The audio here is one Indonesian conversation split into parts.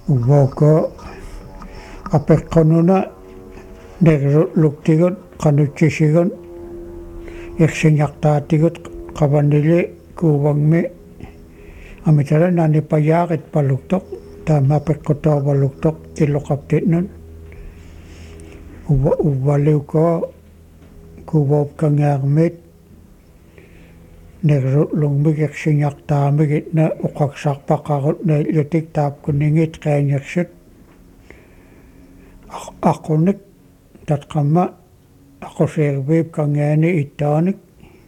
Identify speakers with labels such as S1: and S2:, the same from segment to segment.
S1: Uwoko apeqonuna nerluktigut qanutsisigun irsinaqtaatigut qavanili kuuvangmi amitara nanipayaaqit paluktoq taamapeqqutaavaluktoq iloqaptitnun uvvaliuko kuvoopkangaarmit nerlungmik irsinaqtaamigitna uqaqsarpaqarut nailutik taapkuningit qaanirsut aqunik tatqamma aqusiirviip kangaani ittaanik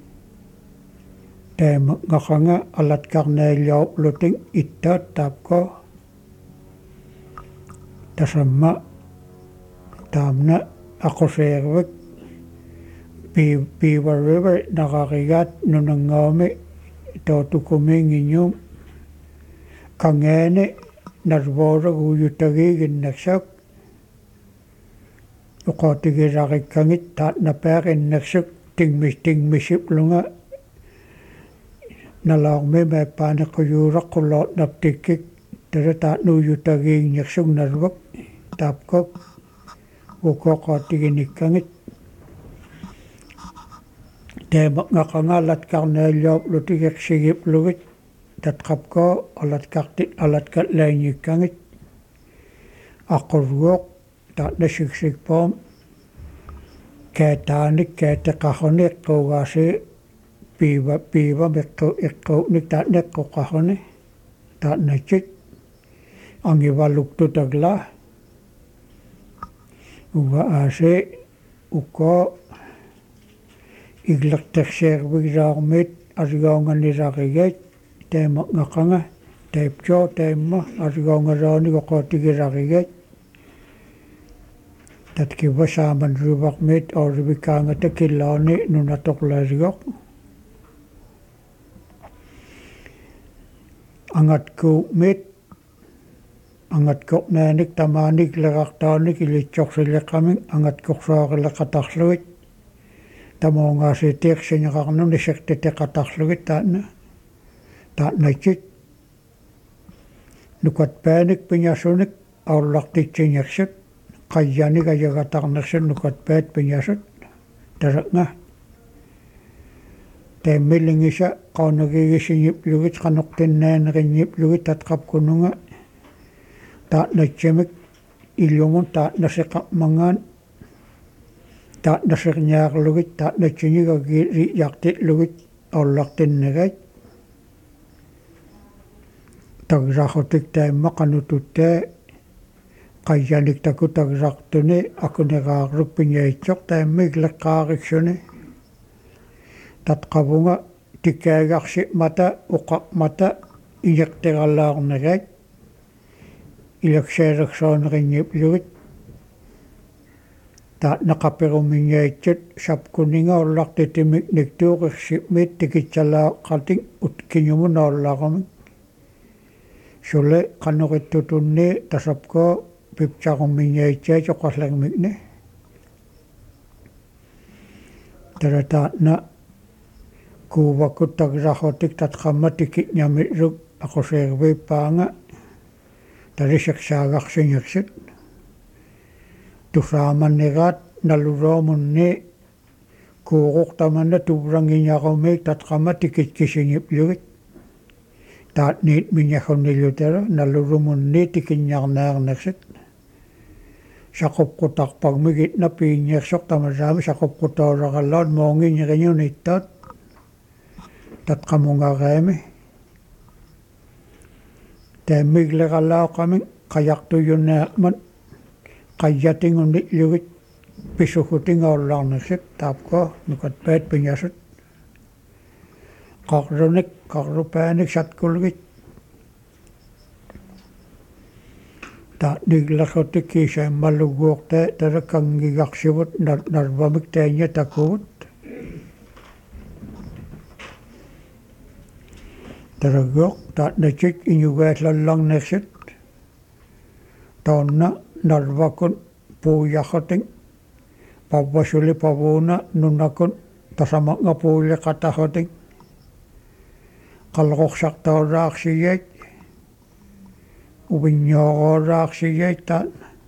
S1: taama ngaqanga alatkarnailiaupluting ittaat taapko tasamma taamna aqusiirvik Beaver River naqarigaat nunangaami tootukumiingiñuum kangaani narvooraguyutagiiginnersaq uqaatigisarikkangit taatnapeaqinnersuk tingmisiplunga nalaarmi maappaaniquyuuraqqulloornaptikkik tara taatnuuyutagiignersuk narvak taapkok ukoqaatiginikangit teema ngaqangaalatkarnaaliauplutik iqsigiplugit tatqapko alatkatlaingikkangit aqurguoq taatnasiksikpoom kaataanik kaateqarruni iqquugaasi piivam iqquunik taatneqqoqarruni taatnatsit angivaluktutagla uga aasi ukko iglerterseervigisaarmit asigaunganisarigait teema ngaqanga taipcho teemma asigaungasaanik oqaatigisarigait tatkiva saamanruvaqmit aurivikaangata killaani nunatoqlaasigoq angatkuumit angatkoqnaanik tamaanik leqartaanik ilitsorsileqaming angatkorsuarileqatarlugit tamoongaasiitiiqsiñaqarnuni sertiteqatarlugit taatnatsit nukatpaanik piñasunik aullartitsiñersut qayyanik ajagatarnersut nukatpaat piñasut taraqnga taamilingisa qaunagigisiñiplugit qanuqtinnaaneriñiplugit tatqapkununga taatnatsimik illumun taatnasiqarmangaan taatnasirñaarlugit taatnatsiñigagiriartitlugit aullartinnagait tagsarrutik taamma qanututtaa qayyanik taku tagsartuni akuneqaarluk piñaitsoq taammik leqqaariksuni tatqavunga tikkaagarsi mata uqaqmata iñertiralaarnagait ilaksaalersaaneriñiplugit taatnaqapirumiñaitsut sapkuninga ullartitimik niktuuqirsimit tikitsalaaqatik utkiñumunaullarumik sule qanuqittutunni tasapko pipcharumiñaitsaat oqarlagmikni tara taatna kuuvakut tagsarrutik tatqamma tikitñamitruk aqusiirviippaanga tarisersaagarsiñersut tusaamannigaat naluruamunni kuuruqtamanna tuvrangiñarumik tatqamma tikitkisiñiplugit taatniit miñagunilutara nalurumunni tikiññarnaarnersut saqupqutarpagmigit napiiññersoq tamasaami saqupqutaulaqallaut moongiñeriñunittaat tatqamungaraami taammigleqalaaqamik qayartuyunnaaqmat qayyatingunnitlugit pisuhutingaullarnersut taapko nukatpaat piñasut qarrunik qarrupaanik satkulgit taatniglerrutik kiisaimmaluguortaa tarakangigarsivut narvamik taañña takuvut taraguoq taatnatsit iñugaallallarnersut taonna narvakun puuyarrutin pavvasuli pavuuna nunakun tasamaqqa puuliqatarrutin qalqorsartaulaarsigiat uvinñooraaksigiit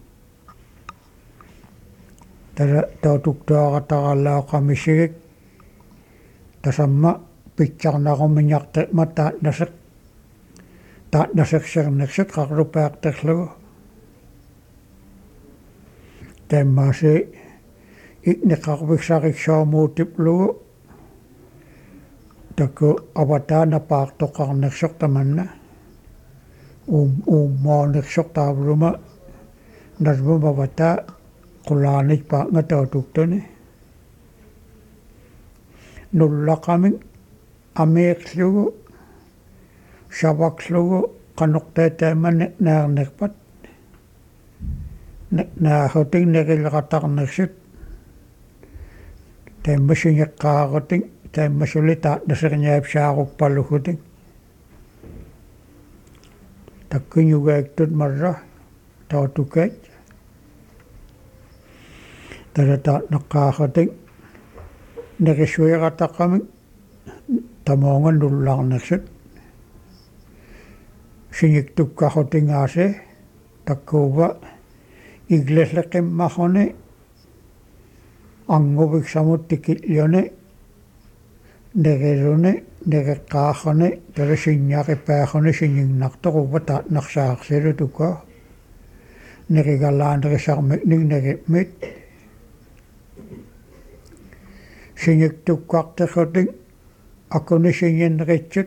S1: tara tautuktuaqataqalaaqamisigik tasamma pitsaarnarumiñartaqma taatnaseqsernersit qarrupaaqterlugu taimmaasi ikneqarviksariksoomuutiplugu takku avataanapaartoqarnersoq tamanna uummoornersoq taavluma nasmumavataa qulaanit paanga tautuktuni nullaqamik amiiqlugu savaqlugu qanortaataama naarnerpat naahuting nerilqatarnersit taimmasingeqqaaruting taimmasuli taatnaserniapsaaruppalluguting takkuñugaaktut marra tautukaat tarataatneqqaaruting nerisuiqataqamik tamoonga nullarnersit singiktukkarutingaasi takkuuva iglesleqimmarruni anguviksamut tikilliuni neriluni nereqqaarruni talisinñaqippaarruni singinnartoquva taatnarsaarsilu tukka nerigalaanerisaarmiknik neripmit singiktukkaarteruting akuni singinneritsut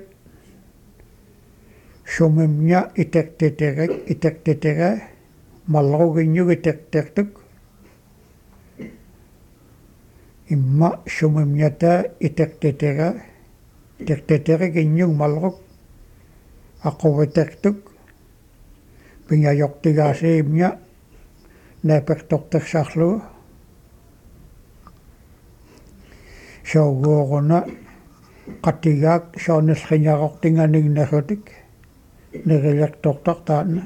S1: sumimña itertitera malruginñug itertertuk imma sumimñataa iterteteriginñug malruk aquvitertuk piñajortigaasiimña naapertortersarlugu sooguoruna qatigaak soornillriñaqortinganiknarutik nerilertortartaanna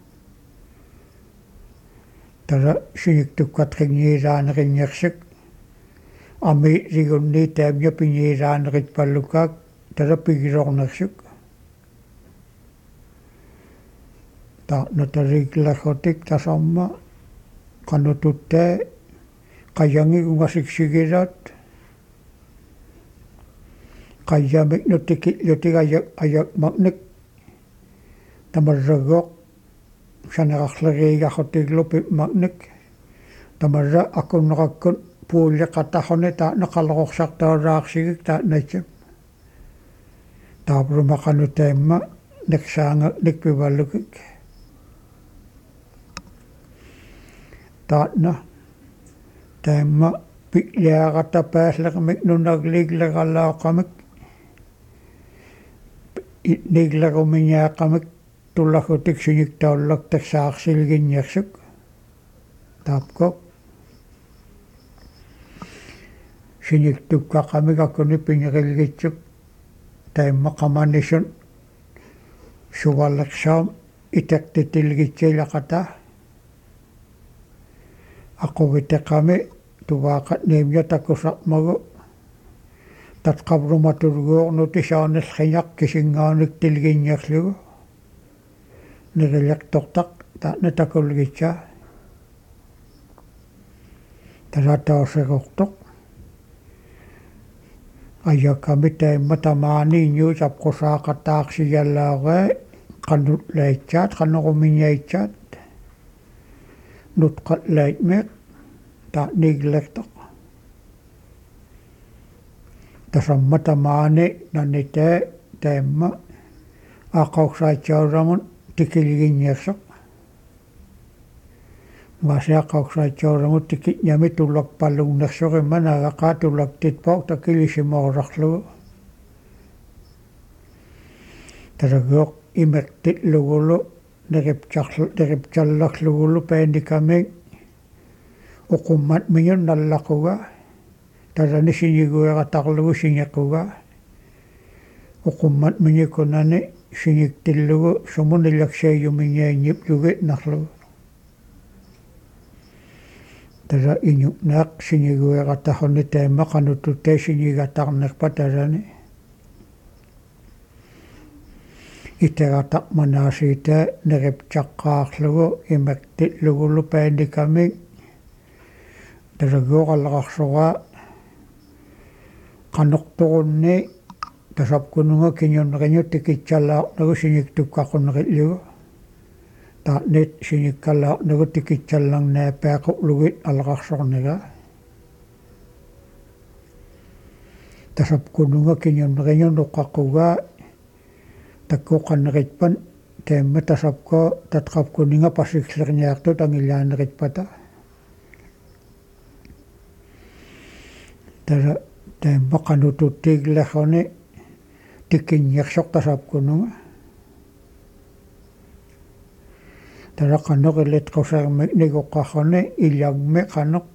S1: tara singiktukkatriñiilaaneриññерсик ами сигунни таамья пиñiilaanerit паллукаак тара пигилорнерсик таанаталикларрутик тасарма канутуттаа qayangigungassiksigiraat qayyamik nutikillutigayakmaknik tamarragoq sanerarleriigarrutiglu pipmaknik tamarra akunneqakkut puulliqataqarni taanaqallerorsartaulaarsigik taatnatsam taapulumaqanu taimma neksaanga nikpivallukik taatna taimma pi'liaqatapaallermik nunagliigleralaaqamik niiglerumiñaaqamik tullagutik singiktaallaktarsaarsilginñersuk taapkoq singiktukkaqamik akuni piñerilgitsuk taimma qamanisun suvallersaam itertitilgitsilaqata aquviteqami tuvaaqatniimya takusarmagu tatqavrumatulguornuti saanellriñaq kisingaanik tilginñerlugu nerilertortaq taana takulgitsaa talataaserortoq ayakami taimma tamaaniinñuu sapqusaaqataarsiyallaaqaa qannutlaitsaat qannerumiñaitsaat nutqatlaitmeq taaniiglertoq tasamma tamaani nanitaa taimma aqauqsaitsauramun tikilginñersoq maasiaqauqsaitsauramun tikitñami tullakpallugnersorimma naagaqaa tullaktitpoq takilisimorarlugu taragoq imertitlugulu neripchallarlugulu paanikami uqummat miñun nallaquga tarani siñigueqatarlugu siñequga uqummat miñikunani siñiktillugu sumunillaksayumiñainñip yugitnarlugu tara iñuknaaq siñigueqatarruni taimma qanututtai siñigatarnerpa tarani iterata manaasiita neriptaqqaarlugu imaktillugu paandikamik talaguoqallaqarsuraa qanortorunni tasapkununga kinioneriñu tikitsallaarnagu siniktukkaqunerillugu taanit sinikkallaarnagu tikitsallarnaapaaqorlugit alaqarsorniga tasapkununga kinioneriñu nuqqaqugaa takkuqanneritpan teemma tasapko tatqapkuninga pasiklerniartut angillaaneritpata tara teemma qanututtiiglerruni tikkinñersoq tasapkununga tara qanoqilitqusermik niguqqarruni illagmi qanoq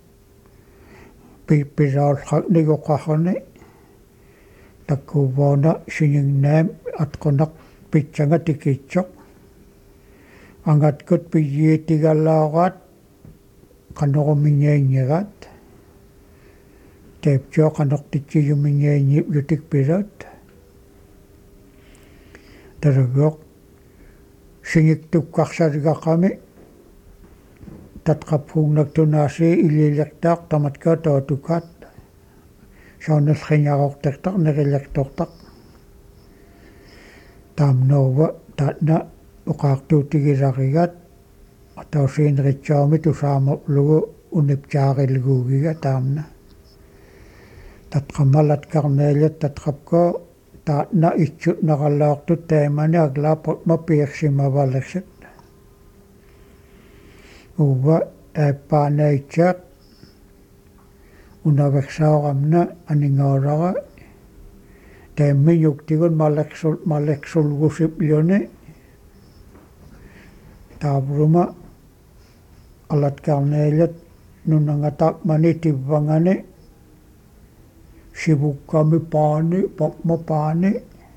S1: piippisaulqaq takkuuvoona siningnaam atqunaq pitsanga tikitsoq angatkut piyiitigallaaraat qanorumiñainnirat teeptio qanortitsiyumiñainniip yutikpilat taragoq singiktukkarsaligaqami tatqappuugnaktunaasi iliilertaaq tamatkaa tootukaat saunallriñaroortertaq nerilertortaq taamnoova taatna uqaartuutigilarigat atausiineritsaumi tusaamorlugu uniptaarilguugiga taamna tatqamalatkarneelit tatqapko taatna itsut naqallaortut taimani aklaapotma piirsimavalersit uva aappaanaitsaaq unaversaaramna aningaolara taimmiñuktigun maleksulgusipliuni taavuruma alatkarneelit nunangataapmani tivvangani sivukkami paani popma paani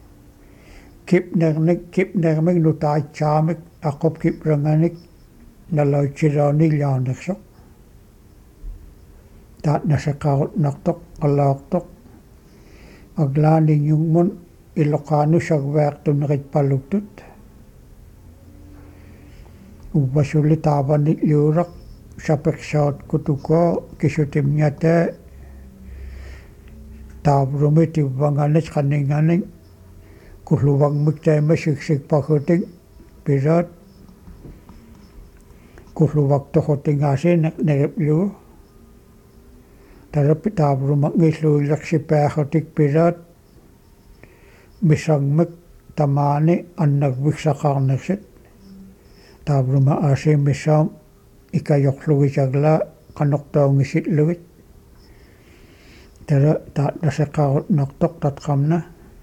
S1: kipnermik nutaitsaamik aqop kipranganik naloitsilaani llaanersoq taatnaseqarutnartoq qalaortoq aglaaniñungmun iloqaanu sagvaartuneritpaluktut uvvasuli taavanilluuraq sapersaat kutukoo kisutimñataa taavurumi tivvanganik qaninganik kulluvagmik taima siksikpagutik pilaat kulluvaktoqotingaasi neriplugu tarapi taavurumak ngilluilersipaaqatik pilaat misangmik tamaani annagviksaqarnersit taavuruma aasimissaam ikayorlugisagla qanortaungisillugit tara taatnaseqarutnartoq tatqamna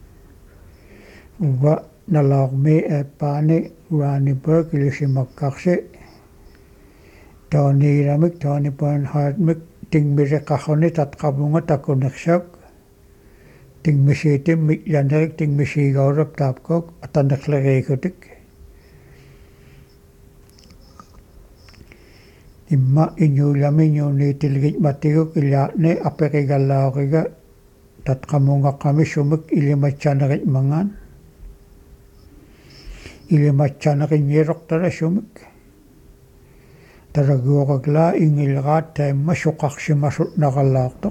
S1: uva nalaarmi aappaani Uraniborg ilisimakkarsi taaniilamik taanipaanhaatmik tingmiseqarruni tatqamunga takunersauk tingmisiitim millanerik tingmisiigaurap taapkook atanerleriigutik imma iñuulami ñuuniitilgit matiguk ilaatni aperigallaoriga tatqamungaqqami sumik ilimatsanerit mangaan ilimatsaneriñiisortara sumik taraguoraglaa ingilraat taimma suqarsimasut naqallaartoq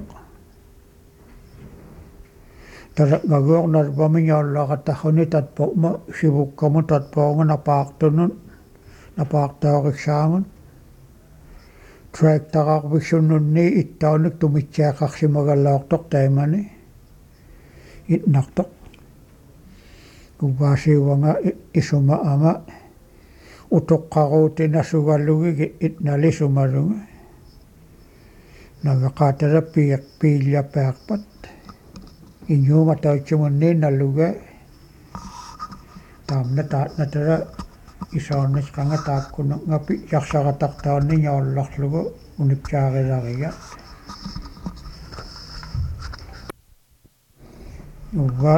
S1: taraqaguornalvamiñaollaqatarruni tatpo'ma sivukkamu tatpoonga napaartunun napaartaoriksaamun tractorarviksunnunni ittaunik tumitsiaqarsimagallaortoq taimani itnartoq uvaasiuvanga isuma ama utoqqaruutinasugallugi itnalisumalunga nagaqaatara piillapaarpat iñuuma taitsumunni nalluga taamna taatnatara isaunnisqanga taapkunaqngapi yarsaqatartaunni ñaollarlugu unipsaarilariga uva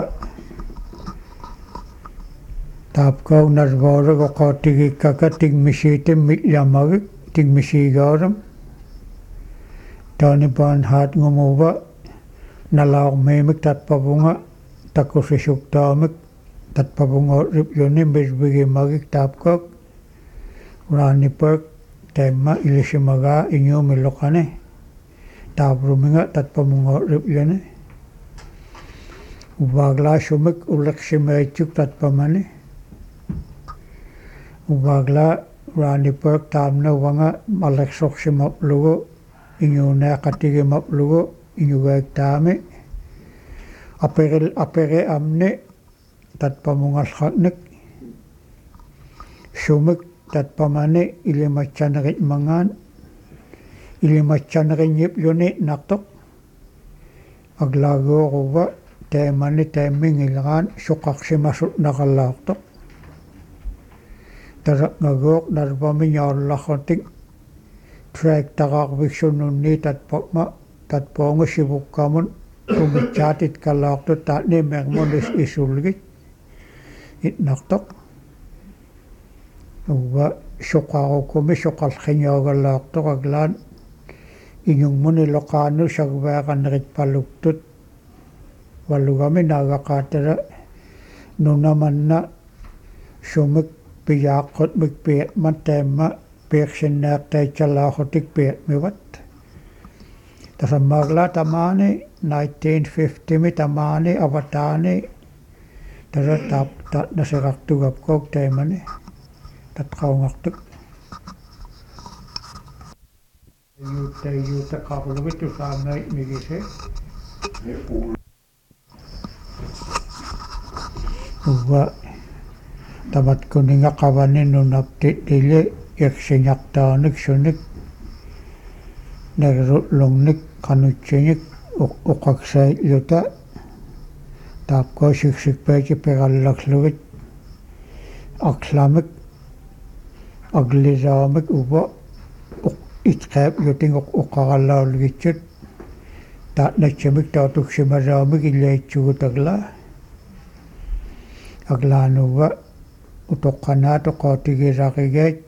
S1: taapkau narvoorug oqaatigikkaka tingmisiitim millamagik tingmisiigaaram taanipaan haatngumuva nalaarmiimik tatpavunga takusisuktaamik tatpapungo rip yoni bisbigi magik tapkok urani perk tema ilisimaga inyo milokane tapruminga tatpamungo rip yoni ubagla shumik uleksimechuk tatpamani ubagla urani perk tamna wanga maleksok simaplugo inyo na katigi maplugo inyo gaik tami apere amne tatpamungal khatnik shumik tatpamane ilimachanagit mangan ilimachanagit nyip yoni naktok aglago ruba temani teming ilgan sukaksimasut nakalaktok tarak ngagok darbami nyarlakotik track tagak viksununni tatpongo sibukamun tumichatit kalakto tatni megmonis isulgit itnaktok uga sukako kumi sukal khinyagalaktok aglan inyong muni lokano sagbakan rit paluktut walugami nagakatera nunamanna sumik piyakot mikpiet matema peksinnak tay chalakotik piet miwat tasamagla tamani 1950 mi tamani avatani tara tat nasarak kok temani tat kaungaktuk yuta kakulubit usamay migise uwa tabat kuninga kawanin nunapti dili yaksinyak sunik nagrulungnik kanutsinik ukaksay yuta tapko siksik pegallakluvit aklamik agliramik uba itkab yuting ukagallaulgitchut tatnachimik tatuksimaramik ilaychugutagla aglanuba utokana to kotigirakiget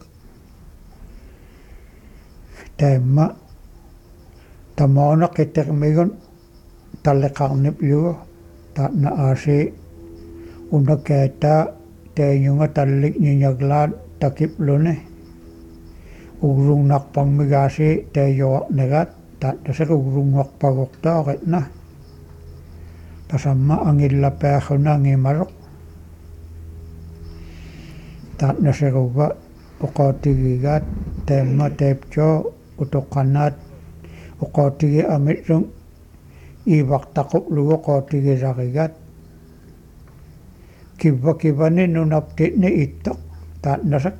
S1: tema tamona ketermigon talleqarnip yugo tatna asi unaketa tenyunga tallik ninyaglan takiplune ugrung nakpangmigasi teyo negat tatnasek ugrung wakpagokta ketna tasamma angilla pehuna ngimarok tatnasek uba ukotigigat tema tepcho utokanat ukotigi amitrung ibaktakup lugo kotigi rakigat kibani nunaptit ni itok tatnasak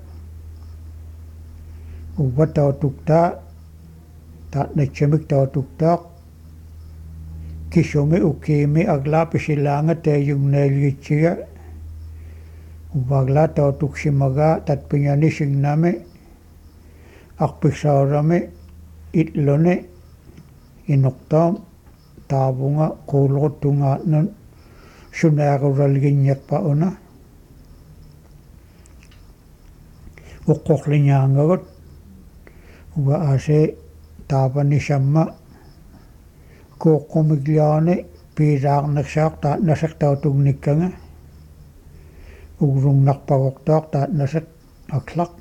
S1: uba tautukta tatnachimik tautuktak kisumi ukimi agla pisilanga teyung nelgichiga ubagla tautuksimaga tatpinyani singname akpisaurame itlone inuktam tabunga kulgotunga nun sunaguralginyak pauna ukoklinyangagot uga ase tabani samma kokomigliane piragnaksak tatnasak tautugnikkanga ugrung nakpagoktak tatnasak aklak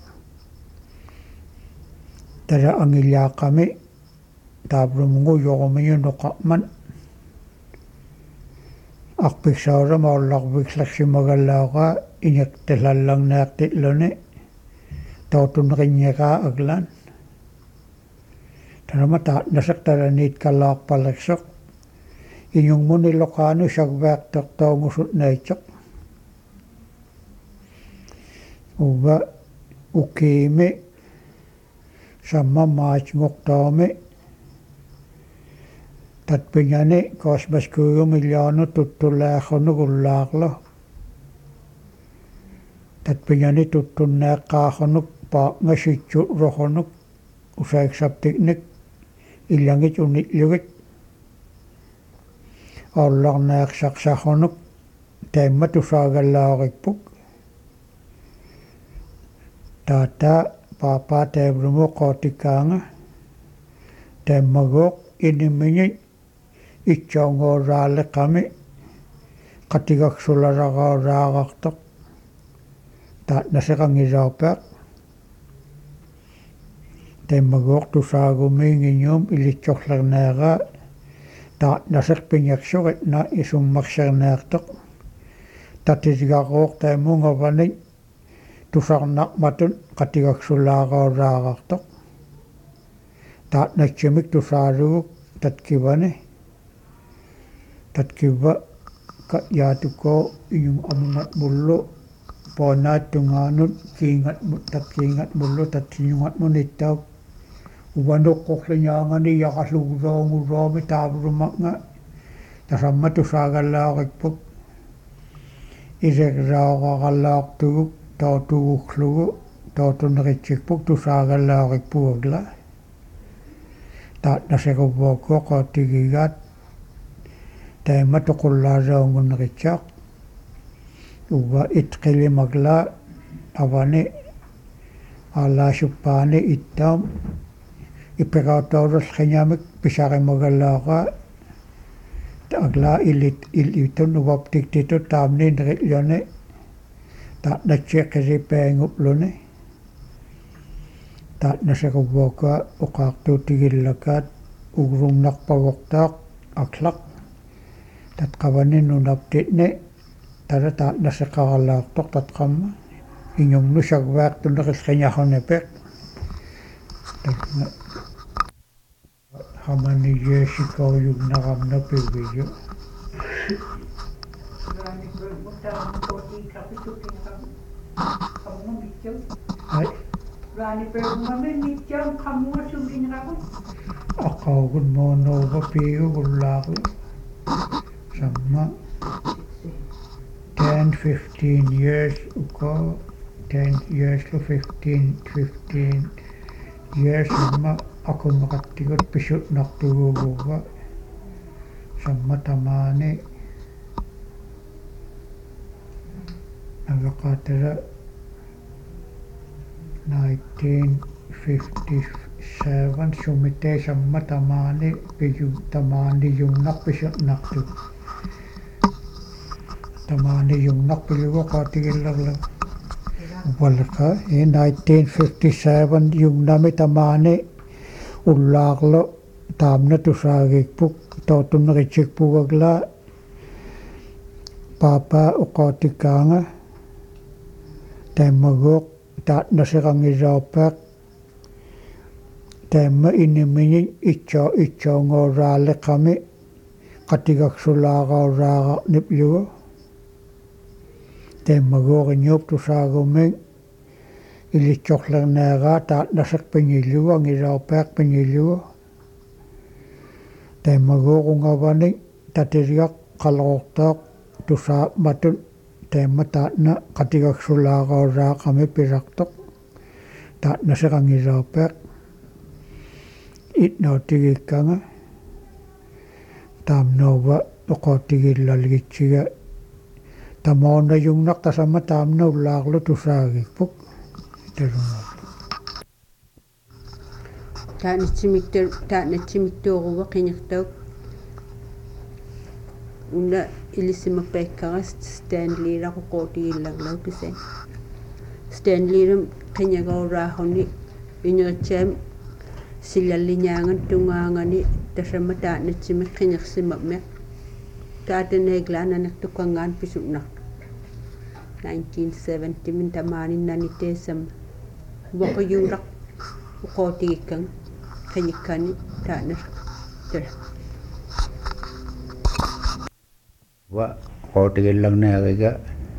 S1: tara angilyakami tabrumungu yogomiyo nukakman akpiksara maulakbikslaksimagalaga inyak telallang naktitlone tautunrinyaka aglan tarama tatnasak taranit kalak palaksak inyong muni lokano sagbak taktaungusut naitsak uba ukimi sama maach ngoktame tatpinyani kosbaskuyo milyano tuttulaakonu gullaaklo tatpinyani tuttunnaakkaakonu paaqngasitsu rohonuk usaiksaptiknik ilyangit unitlugit orlarnaaksaqsahonuk teemma tusaagallaarikpuk tata papa tebrumo kotikanga teemmagok inimingi itchongoraale kami qatigaksularaqauraaqartoq taatnaseqangisaarpeaq taimmaguuq tusaagumiingiñuum ilitsorlerneeraa taatnaserpiñaksurit na isummarserneertoq tatisigaquuq taimungavani tusarnaqmatun qatigaksulaaaqauraaqartoq taatnatsimik tusaaluguk tatkivani tatkivva yaatukkoo iñum amungat mullu poonaat tungaanut kiingat mullu tatsiñungatmun ittauk uvanuqqorliñaangani yaqallugusoongusoomi taavurumaqnga tasamma tusaagallaaqikpuk iserraoqaqallaaqtuguk tootuguqlugu tootuneritsikpuk tusaagallaaqikpugakla taatnasequvvuakkuo qaatigigaat taimma toqullaasaungunneritsaaq uva itqilimakla avani aalaasuppaani ittaam ipeqautaurulqiñamik pisarimagalaaqa taakla ilitun uvaptiktitut taamni neritluni taatnatsiiqqisipeangupluni taatnasequvvuakkuo uqaartuutigillakaat ugrumnarpagoqtaaq aqlaq tatqavani nunaptitni tara taatnaseqaralaartoq tatqamma iñumnu sagvaartunerilqiñarunipeq hamani yeesikoojugnaramna piviyu ai aqaugun moonuuva piigugullaaru samma 10-15 years uko 10 years to 15 years samma akumaqattigut pisutnartuguuguuva samma tamaani navaqaatala 1957 sumitee samma tamaani jungnarpisutnartu tamaani jungnarpilugu qaatigillerlu uvalqa 1957 jungnami tamaani ullaarlu taamna tusaagikpuk tootuneritsikpugakla paapa uqaatikkaanga taimmaguuq taatnaseqangisaarpeaq taimma inimini itsoongooraalleqami qatigaksulaaaqauraaqarniplugu taimmaguuq iñuup tusaaguming ilitsorlerneeraa taatnaserpiñillugu angisaarpeaq piñillugu taimmaguuq ungavani tatisgaq qalorortaaq tusaapmatun taimma taatna qatigaksulaaaqauraaqami pisartoq taatnaseqangisaarpeaq itnootigikkanga taamnuuva uqootigillalgitsiga tamoonajungnaq tasamma taamna ullaarlu tusaagikpuk
S2: taanatsimiktuuruva qiñertauk una ilisimappaikkaras Stanley-laqoqootigillarlau kisen Stanley-rum qiñagauraahuni inuatsaam silalliñaangan tungaangani tasamma taanatsimik qiñersimapmeq taataneeglaananertukangaan pisutnaq 1970 min tamaaninaniteesam waqayuraq uqootigikkang qiñikkani taanat
S3: wa qootigillarneeriga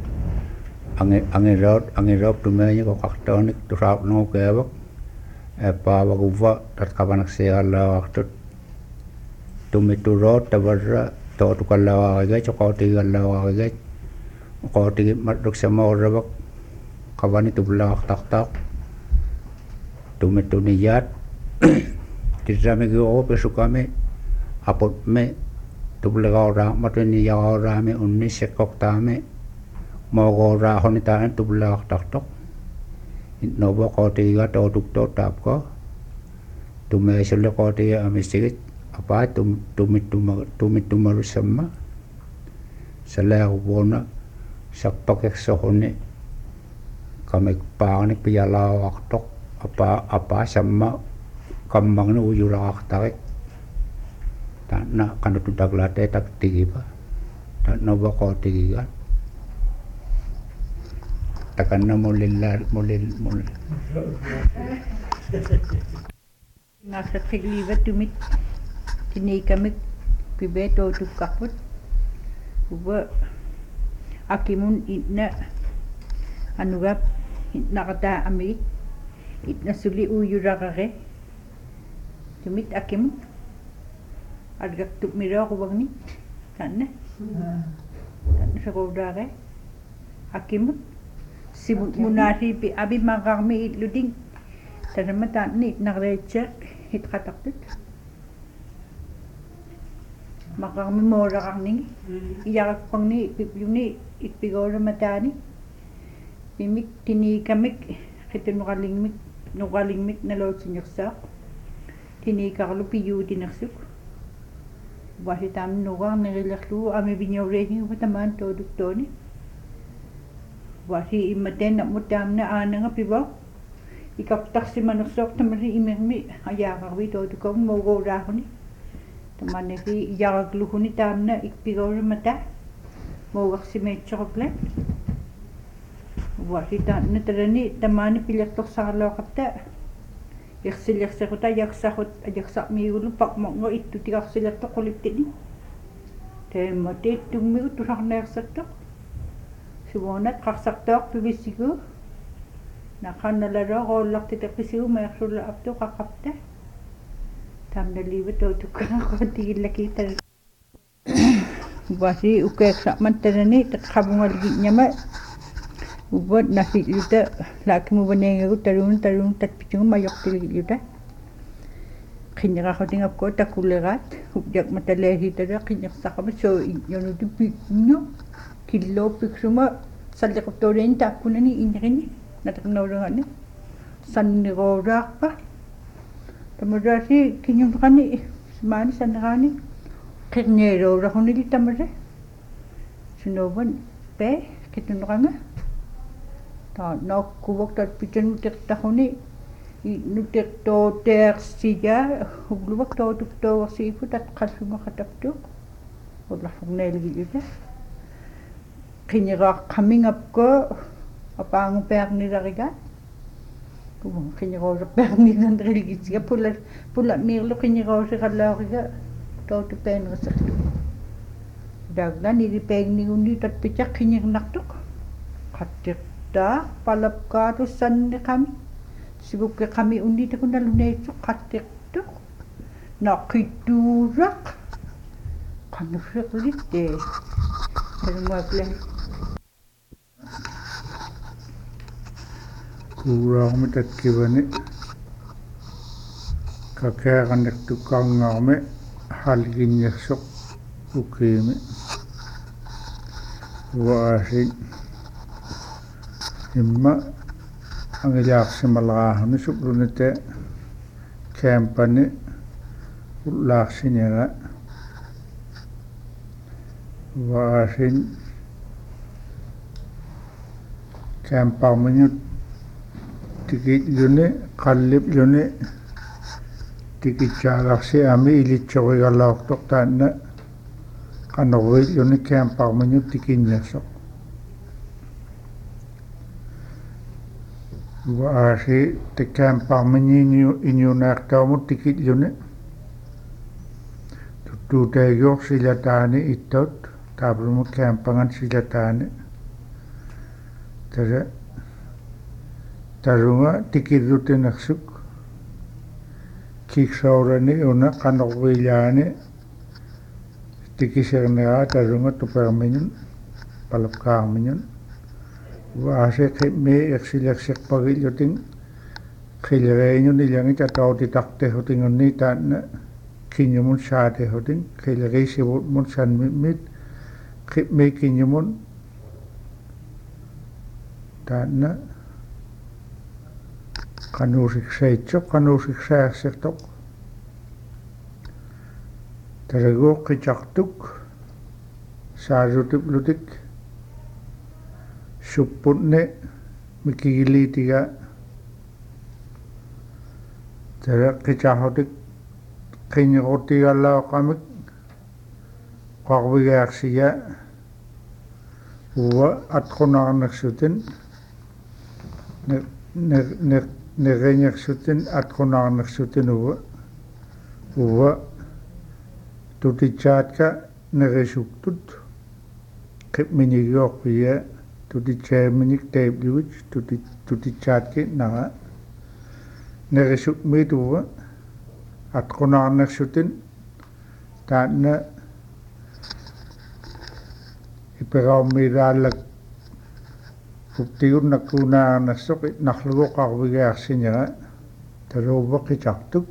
S3: angiroop tumeeñi qoqartoonik tusaarnuukeevaq paavaguva tatqapanaqsiagallaaqartut tummituroot tavarra tootukallaaqarigait qootigigallaaqarigait qootigi matruksamaorravaq qavani tullaaqtartaaq tummituniyaat tissamiguurupisukami aputmi tublegauraaqmatuni yaqauraami unnisseqqortaami moogouraahuni taana tubleaqtartoq innova qootigiga tootuktoot taapko tumeisulle qootiga amissigit apaa tumittumarussamma Salawona sakpakek sohone kamek panik piyalawak tok apa sama kambang na uyulak tarik tak na kanut daglate tak tigi ba tak na bako tigi kan takan na mulil
S4: ngasa tigliva tumit tinikamik pibeto tukaput uba akimun itna anugap nakata amit itna suli uyurakare tumit akimun adgak tukmira ko bagni tanna sa kodare akimun simut munasi pi abi magarmi itluding tanamatan ni nagrecha hit kataktit magarmi mora kang iyak pang ni yuni ikpigora matani mimik tini kamik nukalingmik na lo sinyaksak tini kakalo piyu tinaksuk wasi tam nugang nagilaklu ami binyorehi wataman toduk toni wasi imaten na mutam na ana nga pibaw ikaptak si manusok tamari imengmi ayakakwi todukong mogo rahoni tamane ki iyakakluhuni tam na ikpigora mata mogak si metchoklet wasi tam na tarani tamane pilaktok sa kalokapta yaksilaksakuta yaksak miyulu pakmongo itu tikaksilaktok kuliptini temate tumi uturak na yaksaktok siwonat kaksaktok pibisigo nakanalaro kolak titapisigo mayaksula apto kakapta tamna liwat o tukang ko tigil kita wasi ukeksak man tarani tatkabungal ginyama ubod nasi yuta laki mo banenga ko tarun tatpichung mayok til yuta kinyaka ko tingap ko takulerat ubjak matalehi tada kinyak sakama so yonu tipinyo kilo piksuma salakap toren tapunani inyakini nataknawrangan ni sannigorak pa tamadasi kinyong kani semani sanakani kirnero rahonili tamade sinoban pe kitunukanga ta nok kuwak tat pitan nutek tahoni nutek to tersia hugluwak to tukto wasifu tat kasuma katapto wala fugnel gilita kinyara coming up ko apang perni rariga kumang kinyara perni nandril gitsia pula mirlo kinyara sa kalariga to pen rasakto dagdan iri pegni undi tat picak kinyar naktok katik da palap ka to san kami sibuk ke kami undi ta kuna lunay so katik to nakiturak kanufrak lite termagla
S1: kurang metat kibane kakek tukang ngame halgin yasok ukime wasin imma angilak simalga ni subrunete kampane ulak sinera wasin kampamenya tikit yune kallip yune tikit jalak si ami ilit choy galak tok tanna kanogil yune kampamenya tikin yasok wasi te kampamenya inyo naktamu tikit yune tutayok silatane itot tablumu kampangan silatane tere tarunga tikit rute naksuk kiksaurani una kanogilane tikisernega tarunga tupermenyun palapkamenyun wase me eksileksek pagil yoting khilerenyun ilangi tatauti takte hoting onni tan kinyomun sate hoting khilere sibut mun san mit me kinyomun tan kanusik seichok kanusik sektok terego kicaktuk saarutip lutik supputne mikigilitiga tara kichahotik kinyotigallaqamik qarvigaarsiya uwa atqunarnersutin nerenersutin atqunarnersutin uwa tutitsaatka nerisuktut qipminigiorpiya tutitsaaminik taipluit tutitsaatki naga nerisukmiit uwa atqunarnersutin taanna ipegaummiidaallak uptigunnakuunaarnersoq narlugoqarvigaarsinera taluuvaqichartuk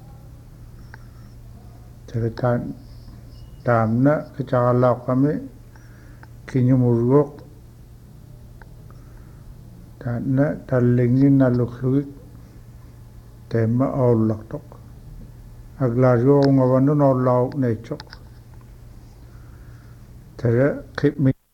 S1: tarataan taamna qicarallaoqqami kiñumulluoq taanna tallinginnallullugik taimma aullartoq aglaasuorungavannun orlaaruq naitsoq tara qipmi